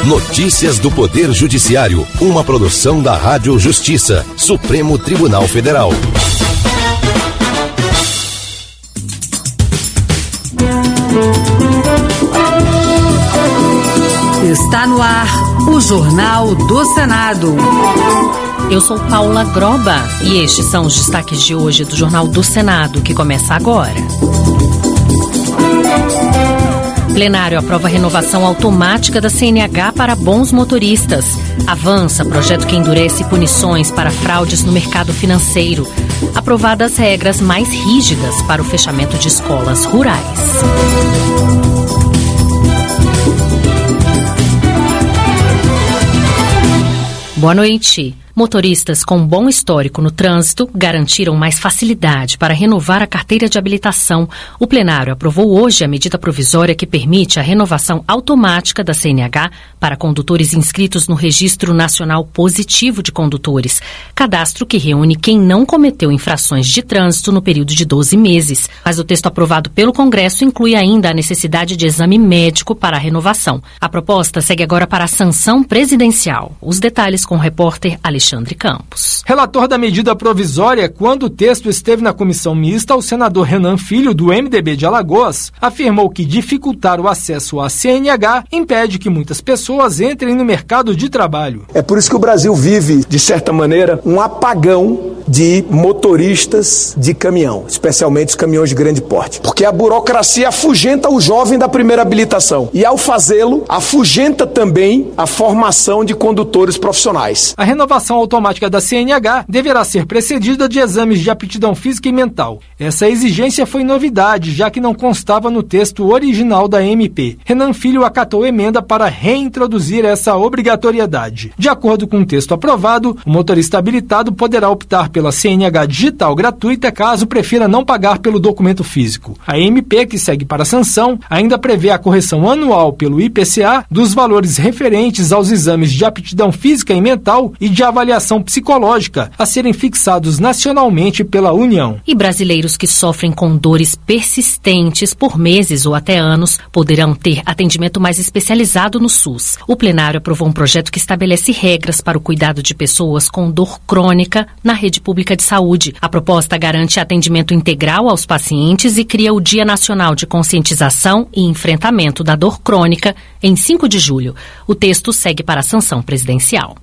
Notícias do Poder Judiciário, uma produção da Rádio Justiça, Supremo Tribunal Federal. Está no ar o Jornal do Senado. Eu sou Paula Groba e estes são os destaques de hoje do Jornal do Senado, que começa agora. Plenário aprova a renovação automática da C N H para bons motoristas. Avança projeto que endurece punições para fraudes no mercado financeiro. Aprovadas regras mais rígidas para o fechamento de escolas rurais. Boa noite. Motoristas com bom histórico no trânsito garantiram mais facilidade para renovar a carteira de habilitação. O plenário aprovou hoje a medida provisória que permite a renovação automática da C N H para condutores inscritos no Registro Nacional Positivo de Condutores, cadastro que reúne quem não cometeu infrações de trânsito no período de doze meses. Mas o texto aprovado pelo Congresso inclui ainda a necessidade de exame médico para a renovação. A proposta segue agora para a sanção presidencial. Os detalhes com o repórter Alexandre Alexandre Campos. Relator da medida provisória, quando o texto esteve na comissão mista, o senador Renan Filho, do M D B de Alagoas, afirmou que dificultar o acesso à C N H impede que muitas pessoas entrem no mercado de trabalho. É por isso que o Brasil vive, de certa maneira, um apagão de motoristas de caminhão, especialmente os caminhões de grande porte. Porque a burocracia afugenta o jovem da primeira habilitação e, ao fazê-lo, afugenta também a formação de condutores profissionais. A renovação automática da C N H deverá ser precedida de exames de aptidão física e mental. Essa exigência foi novidade, já que não constava no texto original da M P. Renan Filho acatou emenda para reintroduzir essa obrigatoriedade. De acordo com o texto aprovado, o motorista habilitado poderá optar pela C N H digital gratuita caso prefira não pagar pelo documento físico. A M P, que segue para a sanção, ainda prevê a correção anual pelo I P C A dos valores referentes aos exames de aptidão física e mental e de avaliação psicológica a serem fixados nacionalmente pela União. E brasileiros que sofrem com dores persistentes por meses ou até anos poderão ter atendimento mais especializado no SUS. O plenário aprovou um projeto que estabelece regras para o cuidado de pessoas com dor crônica na rede pública de saúde. A proposta garante atendimento integral aos pacientes e cria o Dia Nacional de Conscientização e Enfrentamento da Dor Crônica em cinco de julho. O texto segue para a sanção presidencial.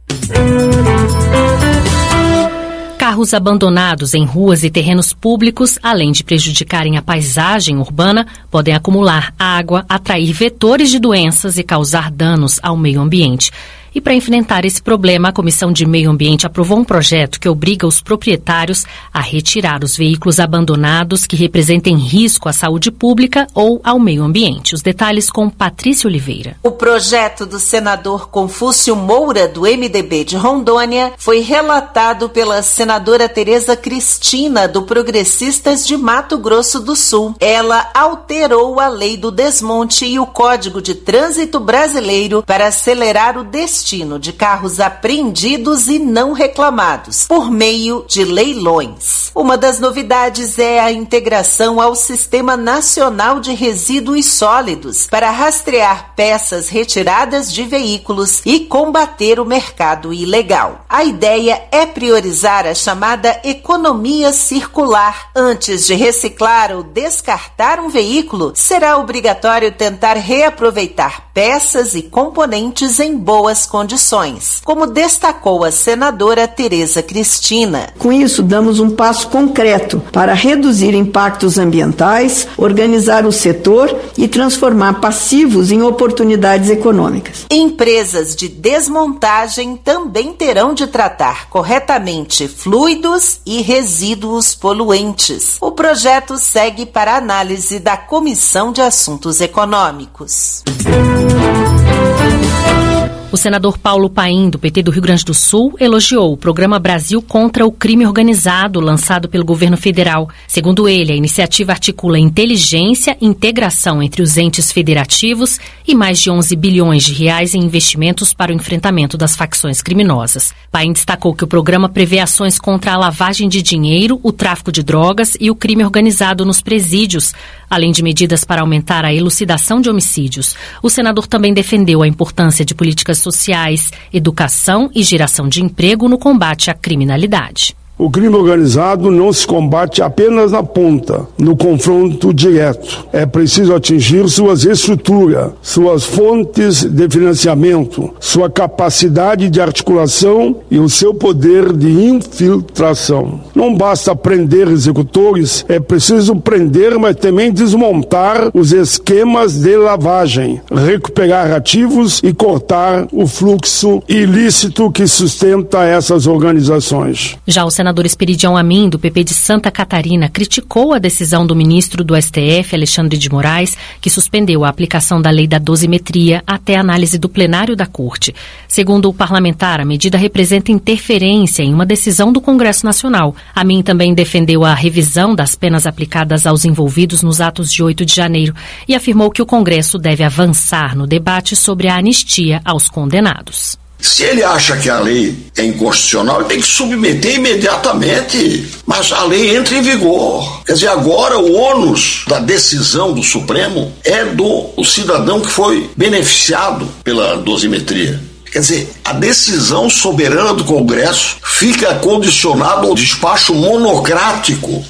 Carros abandonados em ruas e terrenos públicos, além de prejudicarem a paisagem urbana, podem acumular água, atrair vetores de doenças e causar danos ao meio ambiente. E para enfrentar esse problema, a Comissão de Meio Ambiente aprovou um projeto que obriga os proprietários a retirar os veículos abandonados que representem risco à saúde pública ou ao meio ambiente. Os detalhes com Patrícia Oliveira. O projeto do senador Confúcio Moura, do M D B de Rondônia, foi relatado pela senadora Tereza Cristina, do Progressistas de Mato Grosso do Sul. Ela alterou a lei do desmonte e o Código de Trânsito Brasileiro para acelerar o destino de carros apreendidos e não reclamados, por meio de leilões. Uma das novidades é a integração ao Sistema Nacional de Resíduos Sólidos para rastrear peças retiradas de veículos e combater o mercado ilegal. A ideia é priorizar a chamada economia circular. Antes de reciclar ou descartar um veículo, será obrigatório tentar reaproveitar peças e componentes em boas condições, como destacou a senadora Tereza Cristina. Com isso, damos um passo concreto para reduzir impactos ambientais, organizar o setor e transformar passivos em oportunidades econômicas. Empresas de desmontagem também terão de tratar corretamente fluidos e resíduos poluentes. O projeto segue para análise da Comissão de Assuntos Econômicos. O senador Paulo Paim, do P T do Rio Grande do Sul, elogiou o programa Brasil contra o Crime Organizado, lançado pelo governo federal. Segundo ele, a iniciativa articula inteligência e integração entre os entes federativos e mais de onze bilhões de reais em investimentos para o enfrentamento das facções criminosas. Paim destacou que o programa prevê ações contra a lavagem de dinheiro, o tráfico de drogas e o crime organizado nos presídios, além de medidas para aumentar a elucidação de homicídios. O senador também defendeu a importância de políticas sociais, educação e geração de emprego no combate à criminalidade. O crime organizado não se combate apenas na ponta, no confronto direto. É preciso atingir suas estruturas, suas fontes de financiamento, sua capacidade de articulação e o seu poder de infiltração. Não basta prender executores, é preciso prender, mas também desmontar os esquemas de lavagem, recuperar ativos e cortar o fluxo ilícito que sustenta essas organizações. Já o senador Esperidião Amin, do P P de Santa Catarina, criticou a decisão do ministro do S T F, Alexandre de Moraes, que suspendeu a aplicação da lei da dosimetria até a análise do plenário da Corte. Segundo o parlamentar, a medida representa interferência em uma decisão do Congresso Nacional. Amin também defendeu a revisão das penas aplicadas aos envolvidos nos atos de oito de janeiro e afirmou que o Congresso deve avançar no debate sobre a anistia aos condenados. Se ele acha que a lei é inconstitucional, ele tem que submeter imediatamente. Mas a lei entra em vigor. Quer dizer, agora o ônus da decisão do Supremo é do cidadão que foi beneficiado pela dosimetria. Quer dizer, a decisão soberana do Congresso fica condicionada ao despacho monocrático.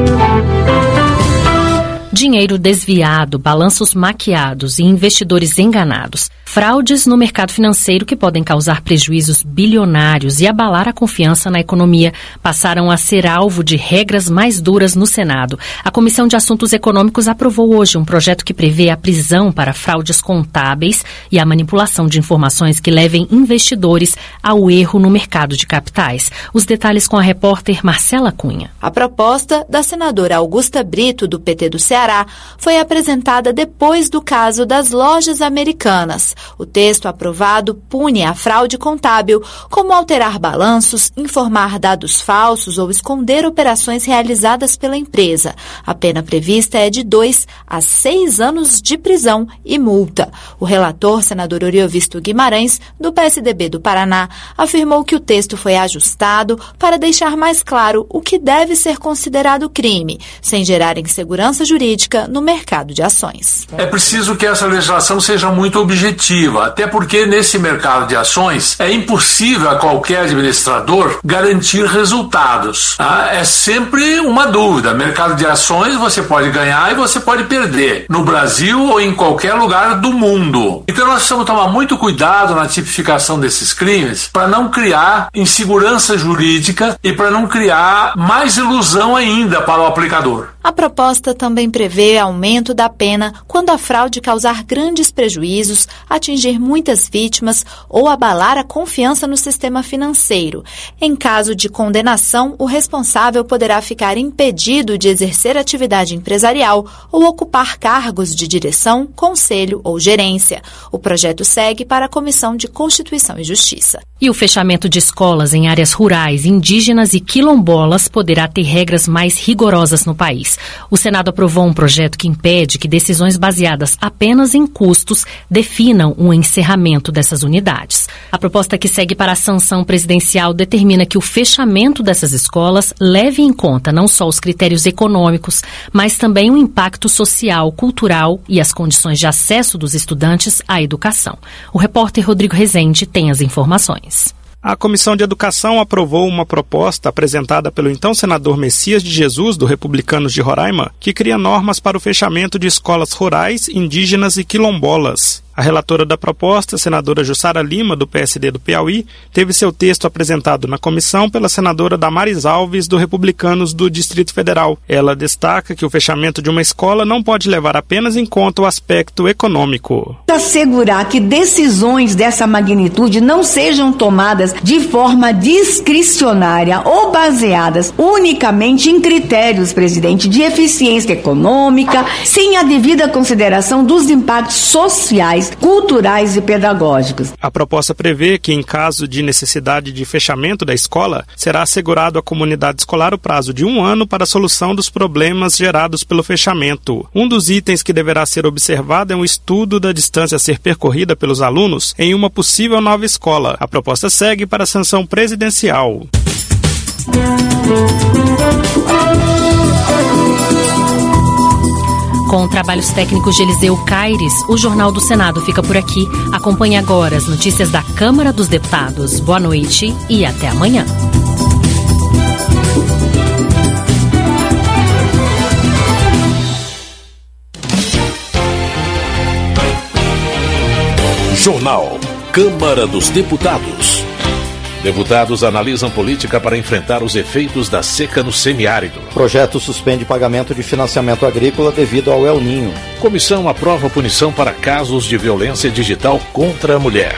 Dinheiro desviado, balanços maquiados e investidores enganados. Fraudes no mercado financeiro que podem causar prejuízos bilionários e abalar a confiança na economia passaram a ser alvo de regras mais duras no Senado. A Comissão de Assuntos Econômicos aprovou hoje um projeto que prevê a prisão para fraudes contábeis e a manipulação de informações que levem investidores ao erro no mercado de capitais. Os detalhes com a repórter Marcela Cunha. A proposta da senadora Augusta Brito, do P T do Ceará, foi apresentada depois do caso das lojas americanas. O texto aprovado pune a fraude contábil, como alterar balanços, informar dados falsos ou esconder operações realizadas pela empresa. A pena prevista é de dois a seis anos de prisão e multa. O relator, senador Oriovisto Guimarães, do P S D B do Paraná, afirmou que o texto foi ajustado para deixar mais claro o que deve ser considerado crime, sem gerar insegurança jurídica no mercado de ações. É preciso que essa legislação seja muito objetiva, até porque nesse mercado de ações é impossível a qualquer administrador garantir resultados. Tá? É sempre uma dúvida. Mercado de ações você pode ganhar e você pode perder, no Brasil ou em qualquer lugar do mundo. Então nós precisamos tomar muito cuidado na tipificação desses crimes para não criar insegurança jurídica e para não criar mais ilusão ainda para o aplicador. A proposta também prevê aumento da pena quando a fraude causar grandes prejuízos, atingir muitas vítimas ou abalar a confiança no sistema financeiro. Em caso de condenação, o responsável poderá ficar impedido de exercer atividade empresarial ou ocupar cargos de direção, conselho ou gerência. O projeto segue para a Comissão de Constituição e Justiça. E o fechamento de escolas em áreas rurais, indígenas e quilombolas poderá ter regras mais rigorosas no país. O Senado aprovou um projeto que impede que decisões baseadas apenas em custos definam o encerramento dessas unidades. A proposta que segue para a sanção presidencial determina que o fechamento dessas escolas leve em conta não só os critérios econômicos, mas também o impacto social, cultural e as condições de acesso dos estudantes à educação. O repórter Rodrigo Rezende tem as informações. A Comissão de Educação aprovou uma proposta apresentada pelo então senador Messias de Jesus, do Republicanos de Roraima, que cria normas para o fechamento de escolas rurais, indígenas e quilombolas. A relatora da proposta, a senadora Jussara Lima, do P S D do Piauí, teve seu texto apresentado na comissão pela senadora Damares Alves, do Republicanos do Distrito Federal. Ela destaca que o fechamento de uma escola não pode levar apenas em conta o aspecto econômico. Assegurar que decisões dessa magnitude não sejam tomadas de forma discricionária ou baseadas unicamente em critérios, presidente, de eficiência econômica, sem a devida consideração dos impactos sociais sociais, culturais e pedagógicos. A proposta prevê que, em caso de necessidade de fechamento da escola, será assegurado à comunidade escolar o prazo de um ano para a solução dos problemas gerados pelo fechamento. Um dos itens que deverá ser observado é um estudo da distância a ser percorrida pelos alunos em uma possível nova escola. A proposta segue para a sanção presidencial. Com trabalhos técnicos de Eliseu Caires, o Jornal do Senado fica por aqui. Acompanhe agora as notícias da Câmara dos Deputados. Boa noite e até amanhã. Jornal Câmara dos Deputados. Deputados analisam política para enfrentar os efeitos da seca no semiárido. Projeto suspende pagamento de financiamento agrícola devido ao El Ninho. Comissão aprova punição para casos de violência digital contra a mulher.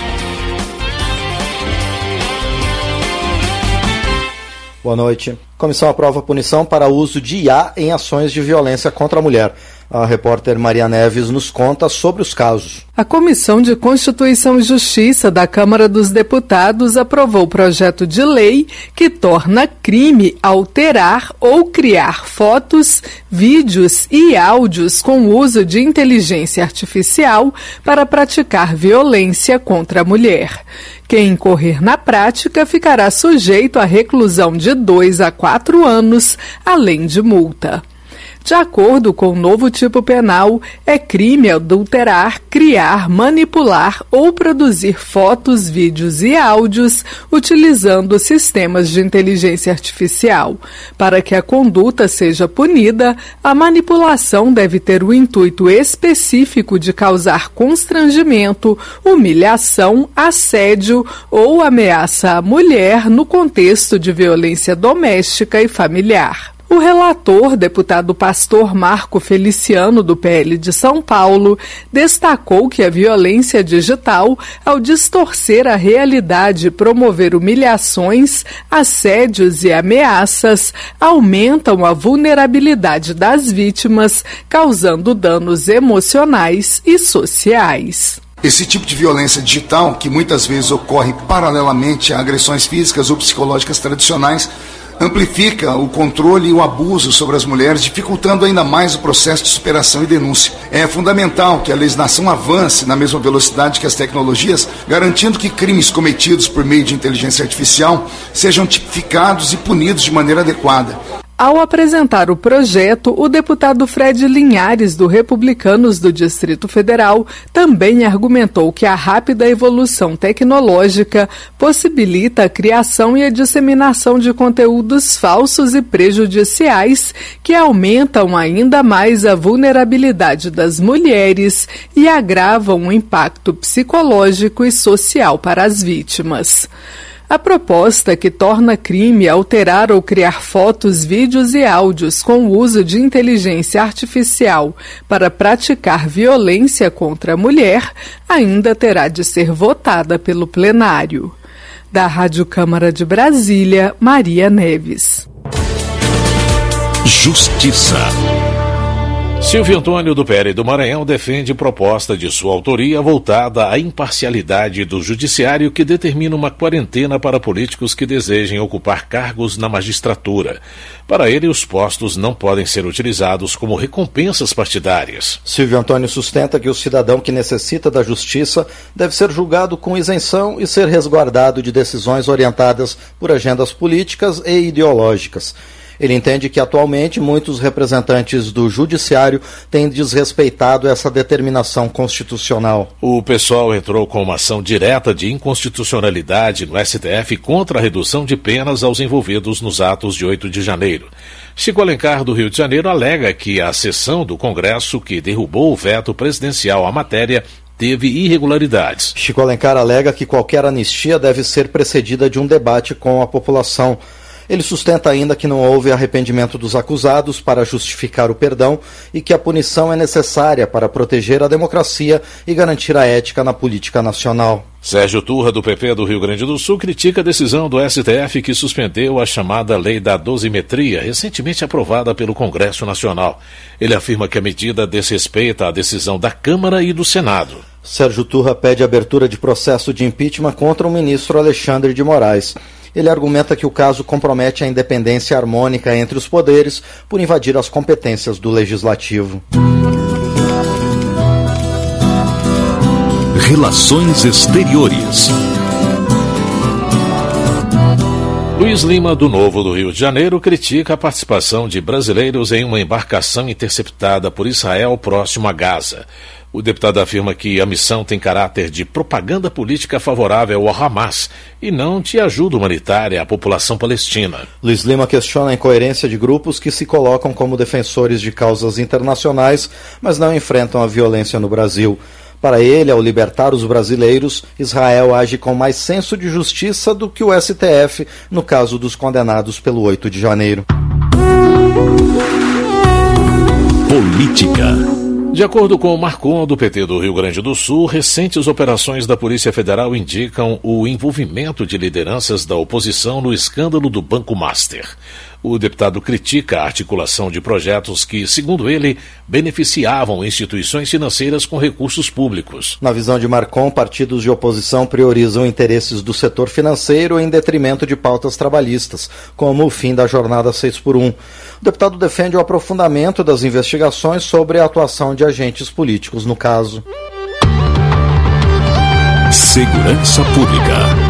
Boa noite. Comissão aprova punição para uso de I A em ações de violência contra a mulher. A repórter Maria Neves nos conta sobre os casos. A Comissão de Constituição e Justiça da Câmara dos Deputados aprovou o projeto de lei que torna crime alterar ou criar fotos, vídeos e áudios com uso de inteligência artificial para praticar violência contra a mulher. Quem incorrer na prática ficará sujeito à reclusão de dois a quatro anos, além de multa. De acordo com o novo tipo penal, é crime adulterar, criar, manipular ou produzir fotos, vídeos e áudios utilizando sistemas de inteligência artificial. Para que a conduta seja punida, a manipulação deve ter o intuito específico de causar constrangimento, humilhação, assédio ou ameaça à mulher no contexto de violência doméstica e familiar. O relator, deputado pastor Marco Feliciano, do P L de São Paulo, destacou que a violência digital, ao distorcer a realidade e promover humilhações, assédios e ameaças, aumentam a vulnerabilidade das vítimas, causando danos emocionais e sociais. Esse tipo de violência digital, que muitas vezes ocorre paralelamente a agressões físicas ou psicológicas tradicionais, amplifica o controle e o abuso sobre as mulheres, dificultando ainda mais o processo de superação e denúncia. É fundamental que a legislação avance na mesma velocidade que as tecnologias, garantindo que crimes cometidos por meio de inteligência artificial sejam tipificados e punidos de maneira adequada. Ao apresentar o projeto, o deputado Fred Linhares, do Republicanos do Distrito Federal, também argumentou que a rápida evolução tecnológica possibilita a criação e a disseminação de conteúdos falsos e prejudiciais que aumentam ainda mais a vulnerabilidade das mulheres e agravam o impacto psicológico e social para as vítimas. A proposta, que torna crime alterar ou criar fotos, vídeos e áudios com o uso de inteligência artificial para praticar violência contra a mulher, ainda terá de ser votada pelo plenário. Da Rádio Câmara de Brasília, Maria Neves. Justiça. Silvio Antônio, do P L do Maranhão, defende proposta de sua autoria voltada à imparcialidade do judiciário que determina uma quarentena para políticos que desejem ocupar cargos na magistratura. Para ele, os postos não podem ser utilizados como recompensas partidárias. Silvio Antônio sustenta que o cidadão que necessita da justiça deve ser julgado com isenção e ser resguardado de decisões orientadas por agendas políticas e ideológicas. Ele entende que, atualmente, muitos representantes do judiciário têm desrespeitado essa determinação constitucional. O pessoal entrou com uma ação direta de inconstitucionalidade no S T F contra a redução de penas aos envolvidos nos atos de oito de janeiro. Chico Alencar, do Rio de Janeiro, alega que a sessão do Congresso que derrubou o veto presidencial à matéria teve irregularidades. Chico Alencar alega que qualquer anistia deve ser precedida de um debate com a população. Ele sustenta ainda que não houve arrependimento dos acusados para justificar o perdão e que a punição é necessária para proteger a democracia e garantir a ética na política nacional. Sérgio Turra, do P P do Rio Grande do Sul, critica a decisão do S T F que suspendeu a chamada Lei da Dosimetria, recentemente aprovada pelo Congresso Nacional. Ele afirma que a medida desrespeita a decisão da Câmara e do Senado. Sérgio Turra pede abertura de processo de impeachment contra o ministro Alexandre de Moraes. Ele argumenta que o caso compromete a independência harmônica entre os poderes por invadir as competências do Legislativo. Relações Exteriores. Luiz Lima, do Novo do Rio de Janeiro, critica a participação de brasileiros em uma embarcação interceptada por Israel próximo a Gaza. O deputado afirma que a missão tem caráter de propaganda política favorável ao Hamas e não de ajuda humanitária à população palestina. Luiz Lima questiona a incoerência de grupos que se colocam como defensores de causas internacionais, mas não enfrentam a violência no Brasil. Para ele, ao libertar os brasileiros, Israel age com mais senso de justiça do que o S T F no caso dos condenados pelo oito de janeiro. Política. De acordo com o Marcon, do P T do Rio Grande do Sul, recentes operações da Polícia Federal indicam o envolvimento de lideranças da oposição no escândalo do Banco Master. O deputado critica a articulação de projetos que, segundo ele, beneficiavam instituições financeiras com recursos públicos. Na visão de Marcon, partidos de oposição priorizam interesses do setor financeiro em detrimento de pautas trabalhistas, como o fim da jornada seis por um. O deputado defende o aprofundamento das investigações sobre a atuação de agentes políticos no caso. Segurança Pública.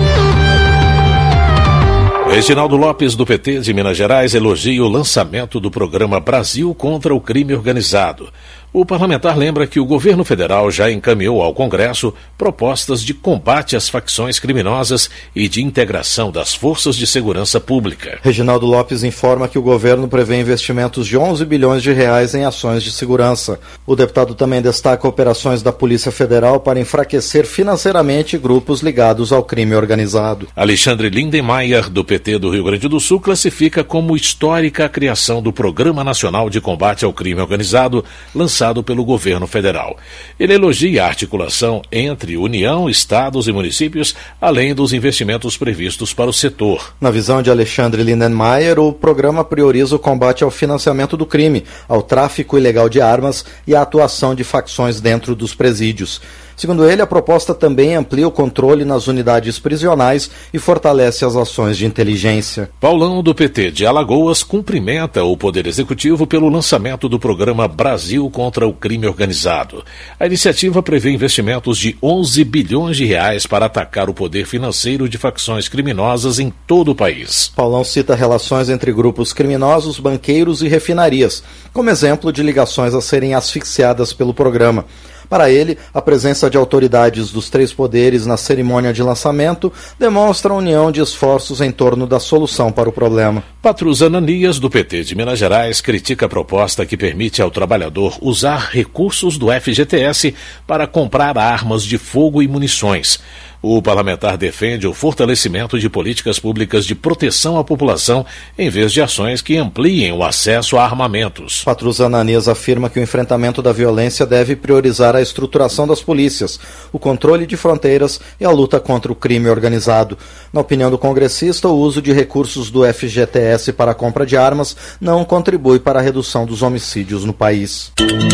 Reginaldo Lopes, do P T de Minas Gerais, elogia o lançamento do programa Brasil contra o Crime Organizado. O parlamentar lembra que o governo federal já encaminhou ao Congresso propostas de combate às facções criminosas e de integração das forças de segurança pública. Reginaldo Lopes informa que o governo prevê investimentos de onze bilhões de reais em ações de segurança. O deputado também destaca operações da Polícia Federal para enfraquecer financeiramente grupos ligados ao crime organizado. Alexandre Lindenmayer, do P T do Rio Grande do Sul, classifica como histórica a criação do Programa Nacional de Combate ao Crime Organizado, lançado pelo governo federal. Ele elogia a articulação entre União, estados e municípios, além dos investimentos previstos para o setor. Na visão de Alexandre Lindenmayer, o programa prioriza o combate ao financiamento do crime, ao tráfico ilegal de armas e à atuação de facções dentro dos presídios. Segundo ele, a proposta também amplia o controle nas unidades prisionais e fortalece as ações de inteligência. Paulão, do P T de Alagoas, cumprimenta o Poder Executivo pelo lançamento do programa Brasil contra o Crime Organizado. A iniciativa prevê investimentos de onze bilhões de reais para atacar o poder financeiro de facções criminosas em todo o país. Paulão cita relações entre grupos criminosos, banqueiros e refinarias, como exemplo de ligações a serem asfixiadas pelo programa. Para ele, a presença de autoridades dos três poderes na cerimônia de lançamento demonstra a união de esforços em torno da solução para o problema. Patrus Ananias, do P T de Minas Gerais, critica a proposta que permite ao trabalhador usar recursos do F G T S para comprar armas de fogo e munições. O parlamentar defende o fortalecimento de políticas públicas de proteção à população, em vez de ações que ampliem o acesso a armamentos. Patrus Ananias afirma que o enfrentamento da violência deve priorizar a estruturação das polícias, o controle de fronteiras e a luta contra o crime organizado. Na opinião do congressista, o uso de recursos do F G T S para a compra de armas não contribui para a redução dos homicídios no país.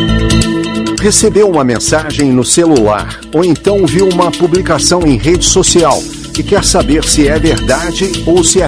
Recebeu uma mensagem no celular ou então viu uma publicação em rede social e quer saber se é verdade ou se é